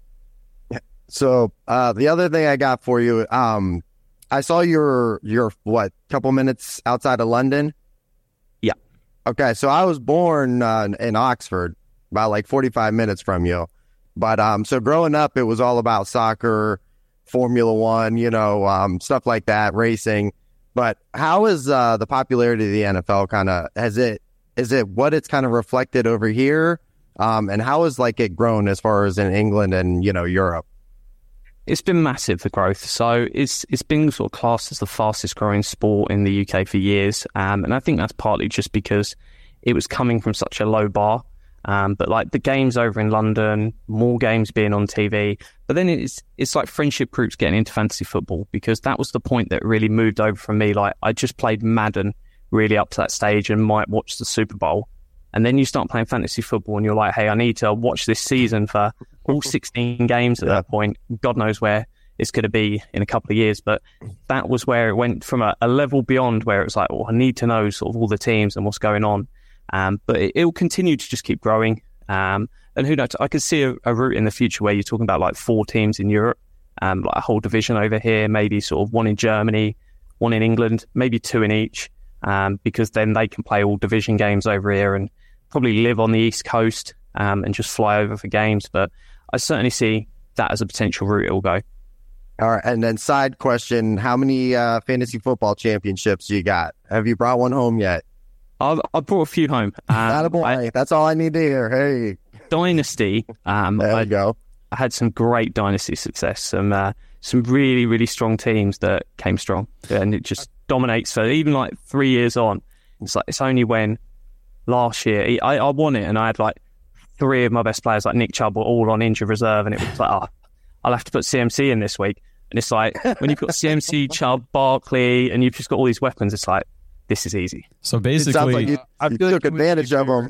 So uh, the other thing I got for you, um, I saw your your what couple minutes outside of London. Yeah. Okay, so I was born uh, in Oxford, about like forty-five minutes from you. But um, so growing up, it was all about soccer, Formula One, you know, um, stuff like that, racing. But how is uh, the popularity of the N F L kind of, has it, is it what it's kind of reflected over here? Um, and how has like it grown as far as in England and, you know, Europe? It's been massive, the growth. So it's it's been sort of classed as the fastest growing sport in the U K for years. Um, and I think that's partly just because it was coming from such a low bar. Um, but like the games over in London, more games being on T V. But then it's it's like friendship groups getting into fantasy football, because that was the point that really moved over from me. Like I just played Madden really up to that stage and might watch the Super Bowl. And then you start playing fantasy football and you're like, hey, I need to watch this season for all sixteen games at that point. God knows where it's going to be in a couple of years. But that was where it went from a, a level beyond, where it was like, well, I need to know sort of all the teams and what's going on. Um, but it, it will continue to just keep growing. Um, and who knows, I could see a, a route in the future where you're talking about like four teams in Europe, um, like a whole division over here, maybe sort of one in Germany, one in England, maybe two in each, um, because then they can play all division games over here and probably live on the East Coast um, and just fly over for games. But I certainly see that as a potential route it will go. All right. And then side question, how many uh, fantasy football championships you got? Have you brought one home yet? I've, I brought a few home. Um, Not a boy. I, That's all I need to hear. Hey. Dynasty. Um, there I, you go. I had some great dynasty success. Some uh, some really, really strong teams that came strong. And it just dominates. So even like three years on, it's like it's only when last year I, I won it and I had like three of my best players, like Nick Chubb, were all on injured reserve. And it was like, oh, I'll have to put C M C in this week. And it's like, when you've got C M C, Chubb, Barkley, and you've just got all these weapons, it's like, this is easy. So basically, it sounds like you, I you feel took like advantage of them.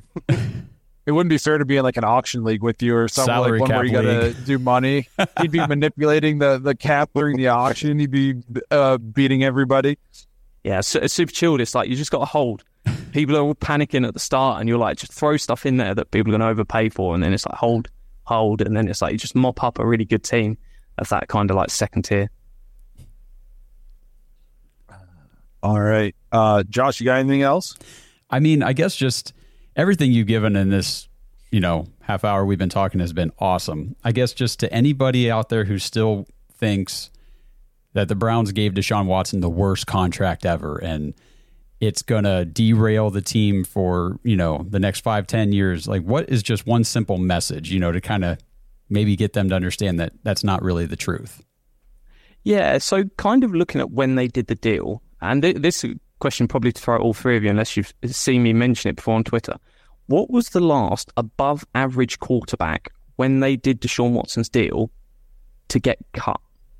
It wouldn't be fair to be in like an auction league with you or something, Salary like one where you cap got to league. do money. He'd be manipulating the, the cap during the auction. He'd be uh, beating everybody. Yeah, so it's super chilled. It's like you just got to hold. People are all panicking at the start, and you're like, just throw stuff in there that people are going to overpay for, and then it's like hold, hold, and then it's like you just mop up a really good team of that kind of like second tier. All right. Uh, Josh, you got anything else? I mean, I guess just everything you've given in this, you know, half hour we've been talking has been awesome. I guess just to anybody out there who still thinks that the Browns gave Deshaun Watson the worst contract ever and it's going to derail the team for, you know, the next five, ten years, like what is just one simple message, you know, to kind of maybe get them to understand that that's not really the truth? Yeah, so kind of looking at when they did the deal, and th- this question probably to throw at all three of you, unless you've seen me mention it before on Twitter. What was the last above average quarterback when they did Deshaun Watson's deal to get cut?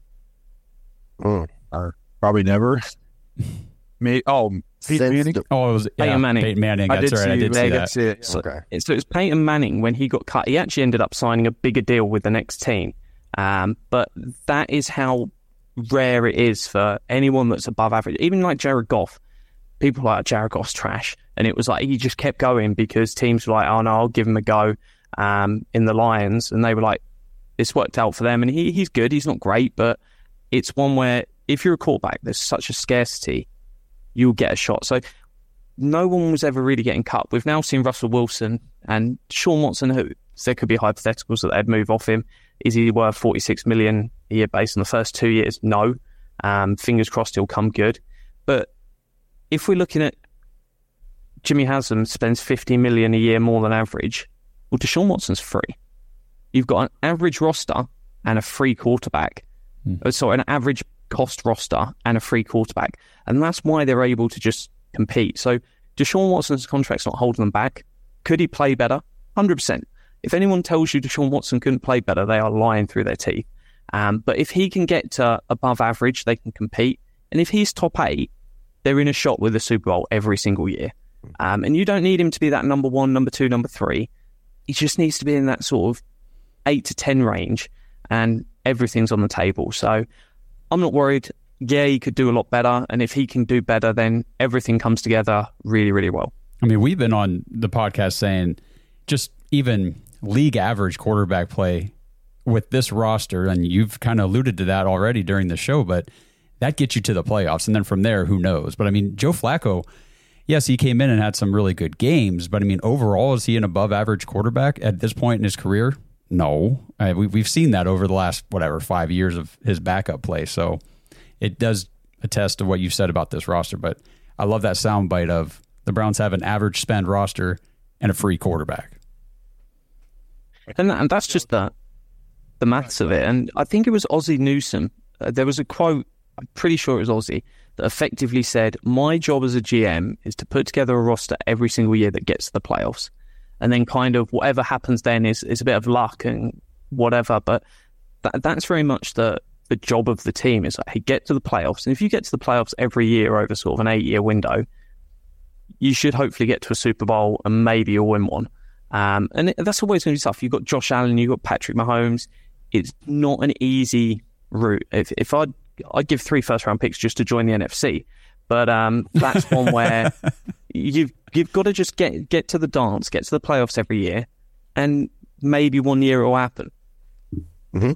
Mm. Uh, probably never. May, oh, Peyton Since Manning? the- Oh, it was yeah, Peyton Manning. Peyton Manning. I That's did right. see, I did see I that. did see it. So, Okay. so it was Peyton Manning when he got cut. He actually ended up signing a bigger deal with the next team. Um, but that is how rare it is for anyone that's above average. Even like Jared Goff. People are like, Jared Goff's trash. And it was like he just kept going because teams were like, oh no, I'll give him a go um, in the Lions. And they were like, this worked out for them. And he he's good. He's not great. But it's one where if you're a quarterback, there's such a scarcity, you'll get a shot. So no one was ever really getting cut. We've now seen Russell Wilson and Deshaun Watson, who so there could be hypotheticals that they'd move off him. Is he worth forty-six million dollars a year based on the first two years? No. Um, fingers crossed he'll come good. But if we're looking at Jimmy Haslam spends fifty million dollars a year more than average, well, Deshaun Watson's free. You've got an average roster and a free quarterback. Mm. Sorry, an average cost roster and a free quarterback. And that's why they're able to just compete. So Deshaun Watson's contract's not holding them back. Could he play better? one hundred percent. If anyone tells you Deshaun Watson couldn't play better, they are lying through their teeth. Um, but if he can get to above average, they can compete. And if he's top eight, they're in a shot with the Super Bowl every single year. Um, and you don't need him to be that number one, number two, number three. He just needs to be in that sort of eight to ten range, and everything's on the table. So I'm not worried. Yeah, he could do a lot better. And if he can do better, then everything comes together really, really well. I mean, we've been on the podcast saying just even league average quarterback play with this roster, and you've kind of alluded to that already during the show, but that gets you to the playoffs. And then from there, who knows? But I mean, Joe Flacco, yes, he came in and had some really good games, but I mean, overall, is he an above average quarterback at this point in his career? No. I, we, we've seen that over the last, whatever, five years of his backup play. So it does attest to what you said about this roster, but I love that soundbite of the Browns have an average spend roster and a free quarterback. And, and that's just the, the maths of it. And I think it was Ozzie Newsome. Uh, there was a quote, I'm pretty sure it was Ozzie, that effectively said, my job as a G M is to put together a roster every single year that gets to the playoffs. And then kind of whatever happens then is, is a bit of luck and whatever. But that, that's very much the, the job of the team is like, hey, get to the playoffs. And if you get to the playoffs every year over sort of an eight-year window, you should hopefully get to a Super Bowl and maybe you'll win one. Um, and it, that's always going to be tough. You've got Josh Allen, you've got Patrick Mahomes. It's not an easy route. If, if I'd, I'd give three first-round picks just to join the N F C. But um, that's one where you've you've got to just get get to the dance, get to the playoffs every year, and maybe one year it will happen. Mm-hmm.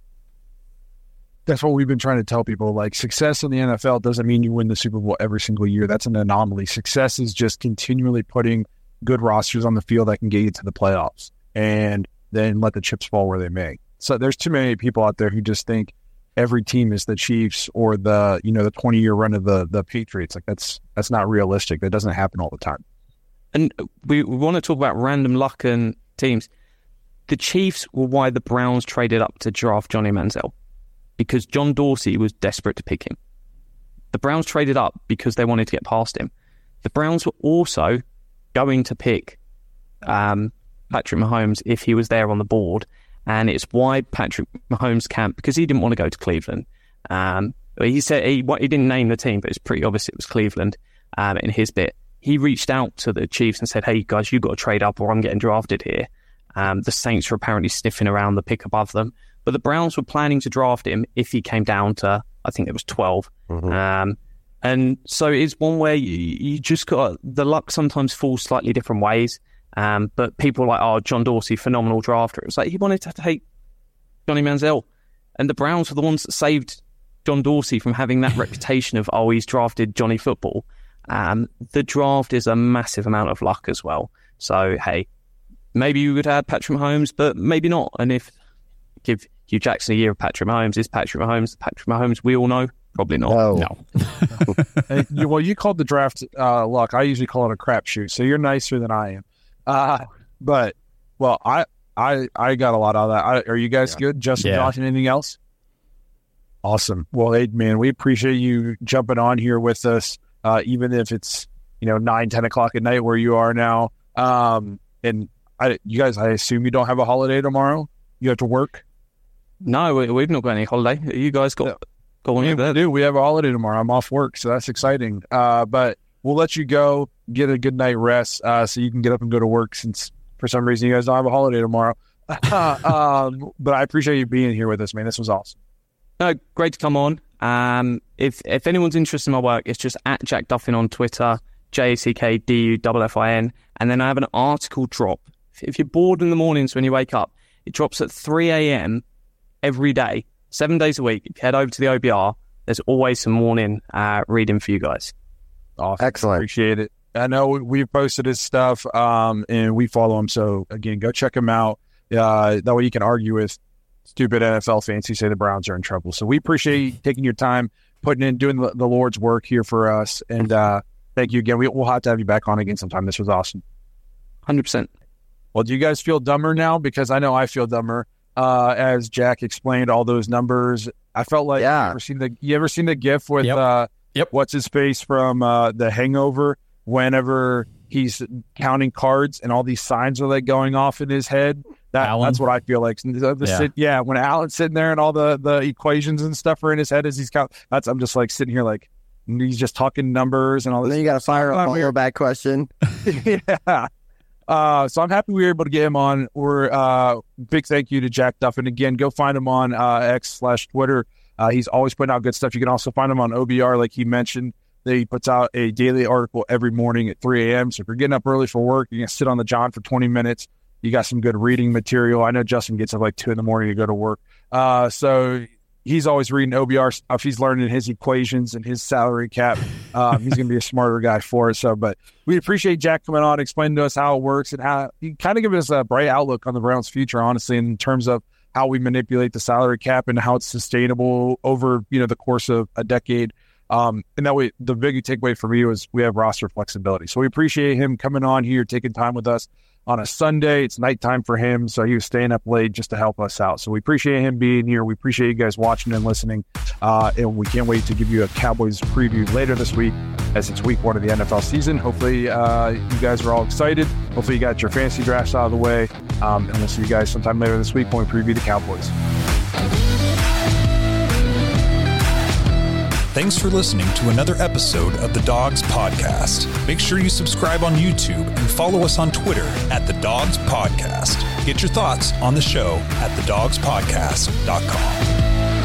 That's what we've been trying to tell people. Like, success in the N F L doesn't mean you win the Super Bowl every single year. That's an anomaly. Success is just continually putting good rosters on the field that can get you to the playoffs, and then let the chips fall where they may. So there's too many people out there who just think every team is the Chiefs or the, you know, the twenty year run of the the Patriots. Like, that's that's not realistic. That doesn't happen all the time. And we, we want to talk about random luck and teams. The Chiefs were why the Browns traded up to draft Johnny Manziel, because John Dorsey was desperate to pick him. The Browns traded up because they wanted to get past him. The Browns were also going to pick um, Patrick Mahomes if he was there on the board. And it's why Patrick Mahomes' camp, because he didn't want to go to Cleveland. Um, he said he, he didn't name the team, but it's pretty obvious it was Cleveland um, in his bit. He reached out to the Chiefs and said, hey, guys, you've got to trade up or I'm getting drafted here. Um, the Saints were apparently sniffing around the pick above them. But the Browns were planning to draft him if he came down to, I think it was twelve. Mm-hmm. Um, and so it's one where you, you just got, the luck sometimes falls slightly different ways. Um, but people are like, oh, John Dorsey, phenomenal drafter. It was like he wanted to take Johnny Manziel. And the Browns were the ones that saved John Dorsey from having that reputation of, oh, he's drafted Johnny Football. Um, the draft is a massive amount of luck as well. So, hey, maybe you would add Patrick Mahomes, but maybe not. And if give Hugh Jackson a year of Patrick Mahomes, is Patrick Mahomes Patrick Mahomes we all know? Probably not. No. No. Hey, you, well, you called the draft uh, luck. I usually call it a crapshoot. So you're nicer than I am. Uh, but, well, I, I, I got a lot out of that. I, are you guys yeah. good? Justin, yeah. Josh, anything else? Awesome. Well, hey, man, we appreciate you jumping on here with us, uh, even if it's, you know, nine, ten o'clock at night where you are now. Um, and I, you guys, I assume you don't have a holiday tomorrow? You have to work? No, we, we've not got any holiday. You guys got... Yeah. Go on, we, we do. We have a holiday tomorrow. I'm off work, so that's exciting. Uh, but we'll let you go, get a good night rest, uh, so you can get up and go to work, since for some reason you guys don't have a holiday tomorrow. um, but I appreciate you being here with us, man. This was awesome. No, great to come on. Um, if if anyone's interested in my work, it's just at Jack Duffin on Twitter, J A C K D U F F I N, and then I have an article drop. If, if you're bored in the mornings when you wake up, it drops at three a.m. every day. Seven days a week. If you head over to the O B R, there's always some morning uh, reading for you guys. Awesome. Excellent. Appreciate it. I know we've posted his stuff, um, and we follow him. So, again, go check him out. Uh, that way you can argue with stupid N F L fans who say the Browns are in trouble. So we appreciate you taking your time, putting in, doing the, the Lord's work here for us. And uh, thank you again. We, we'll have to have you back on again sometime. This was awesome. one hundred percent. Well, do you guys feel dumber now? Because I know I feel dumber. Uh, as Jack explained all those numbers, I felt like yeah. you ever seen the you ever seen the GIF with Yep. uh, Yep. what's his face from uh, The Hangover? Whenever he's counting cards and all these signs are like going off in his head, that Alan? that's what I feel like. The, the Yeah. sit, yeah, when Alan's sitting there and all the, the equations and stuff are in his head as he's count. That's I'm just like sitting here like he's just talking numbers and all And this. then you got to fire a Oh, follow back question. yeah. Uh, so I'm happy we were able to get him on. We're uh, big thank you to Jack Duffin. Again, go find him on uh, X slash Twitter. Uh, he's always putting out good stuff. You can also find him on O B R, like he mentioned. He puts out a daily article every morning at three a.m. So if you're getting up early for work, you can sit on the John for twenty minutes. You got some good reading material. I know Justin gets up like two in the morning to go to work. Uh, so he's always reading O B R stuff. He's learning his equations and his salary cap. Um, he's going to be a smarter guy for it. So, but we appreciate Jack coming on, explaining to us how it works and how he kind of gives us a bright outlook on the Browns' future, honestly, in terms of how we manipulate the salary cap and how it's sustainable over, you know, the course of a decade. Um, and that way, the big takeaway for me was we have roster flexibility. So we appreciate him coming on here, taking time with us on a Sunday. It's nighttime for him, so he was staying up late just to help us out. So we appreciate him being here. We appreciate you guys watching and listening. Uh, and we can't wait to give you a Cowboys preview later this week as it's week one of the N F L season. Hopefully uh, you guys are all excited. Hopefully you got your fantasy drafts out of the way. Um, and we'll see you guys sometime later this week when we preview the Cowboys. Thanks for listening to another episode of the Dogs Podcast. Make sure you subscribe on YouTube and follow us on Twitter at the Dogs Podcast. Get your thoughts on the show at the dogs podcast dot com.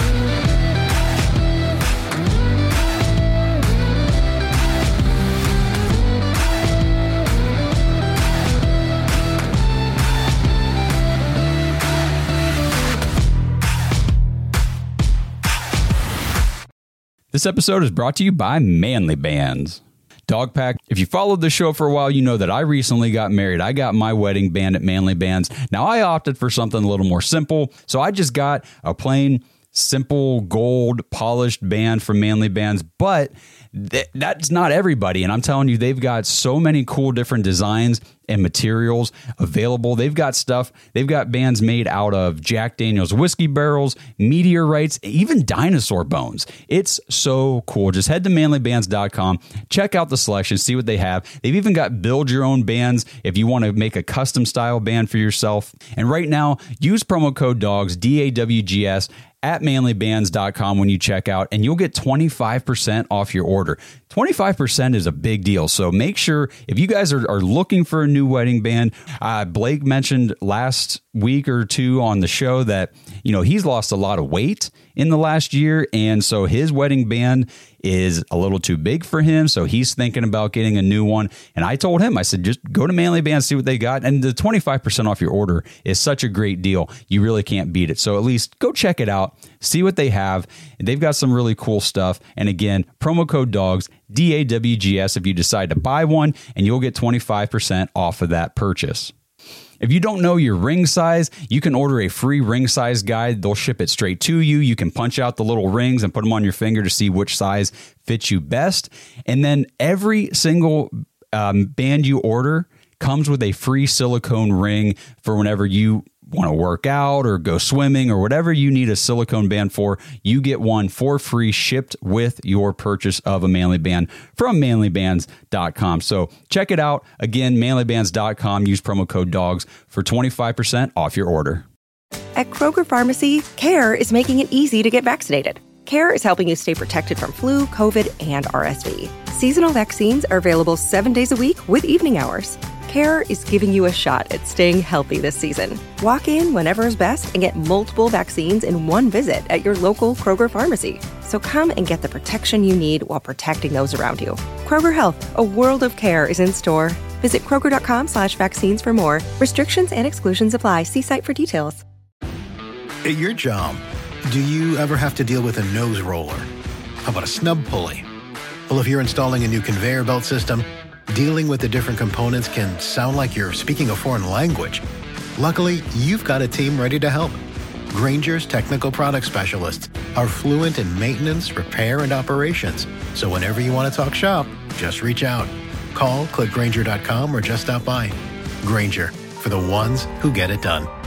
This episode is brought to you by Manly Bands. Dog Pack, if you followed the show for a while, you know that I recently got married. I got my wedding band at Manly Bands. Now, I opted for something a little more simple, so I just got a plain, simple, gold, polished band from Manly Bands, but th- that's not everybody, and I'm telling you, they've got so many cool different designs and materials available. They've got stuff, they've got bands made out of Jack Daniel's whiskey barrels, meteorites, even dinosaur bones. It's so cool. Just head to manly bands dot com, check out the selection, see what they have. They've even got build your own bands if you want to make a custom style band for yourself. And right now, use promo code DOGS, D A W G S, at manly bands dot com when you check out, and you'll get twenty-five percent off your order. twenty-five percent is a big deal. So make sure, if you guys are, are looking for a new wedding band, uh, Blake mentioned last week or two on the show that, you know, he's lost a lot of weight in the last year. And so his wedding band is a little too big for him. So he's thinking about getting a new one. And I told him, I said, just go to Manly Bands, see what they got. And the twenty-five percent off your order is such a great deal. You really can't beat it. So at least go check it out, see what they have. They've got some really cool stuff. And again, promo code DOGS, D A W G S, if you decide to buy one, and you'll get twenty-five percent off of that purchase. If you don't know your ring size, you can order a free ring size guide. They'll ship it straight to you. You can punch out the little rings and put them on your finger to see which size fits you best. And then every single um, band you order comes with a free silicone ring for whenever you want to work out or go swimming or whatever you need a silicone band for. You get one for free shipped with your purchase of a Manly Band from manly bands dot com. So check it out. Again, manly bands dot com. Use promo code DOGS for twenty-five percent off your order. At Kroger Pharmacy, CARE is making it easy to get vaccinated. CARE is helping you stay protected from flu, COVID, and R S V. Seasonal vaccines are available seven days a week with evening hours. CARE is giving you a shot at staying healthy this season. Walk in whenever is best and get multiple vaccines in one visit at your local Kroger pharmacy. So come and get the protection you need while protecting those around you. Kroger Health, a world of care, is in store. Visit kroger.com slash vaccines for more. Restrictions and exclusions apply. See site for details. At your job, do you ever have to deal with a nose roller? How about a snub pulley? Well, if you're installing a new conveyor belt system, dealing with the different components can sound like you're speaking a foreign language. Luckily, you've got a team ready to help. Grainger's technical product specialists are fluent in maintenance, repair, and operations. So whenever you want to talk shop, just reach out. Call, click Grainger dot com, or just stop by. Grainger, for the ones who get it done.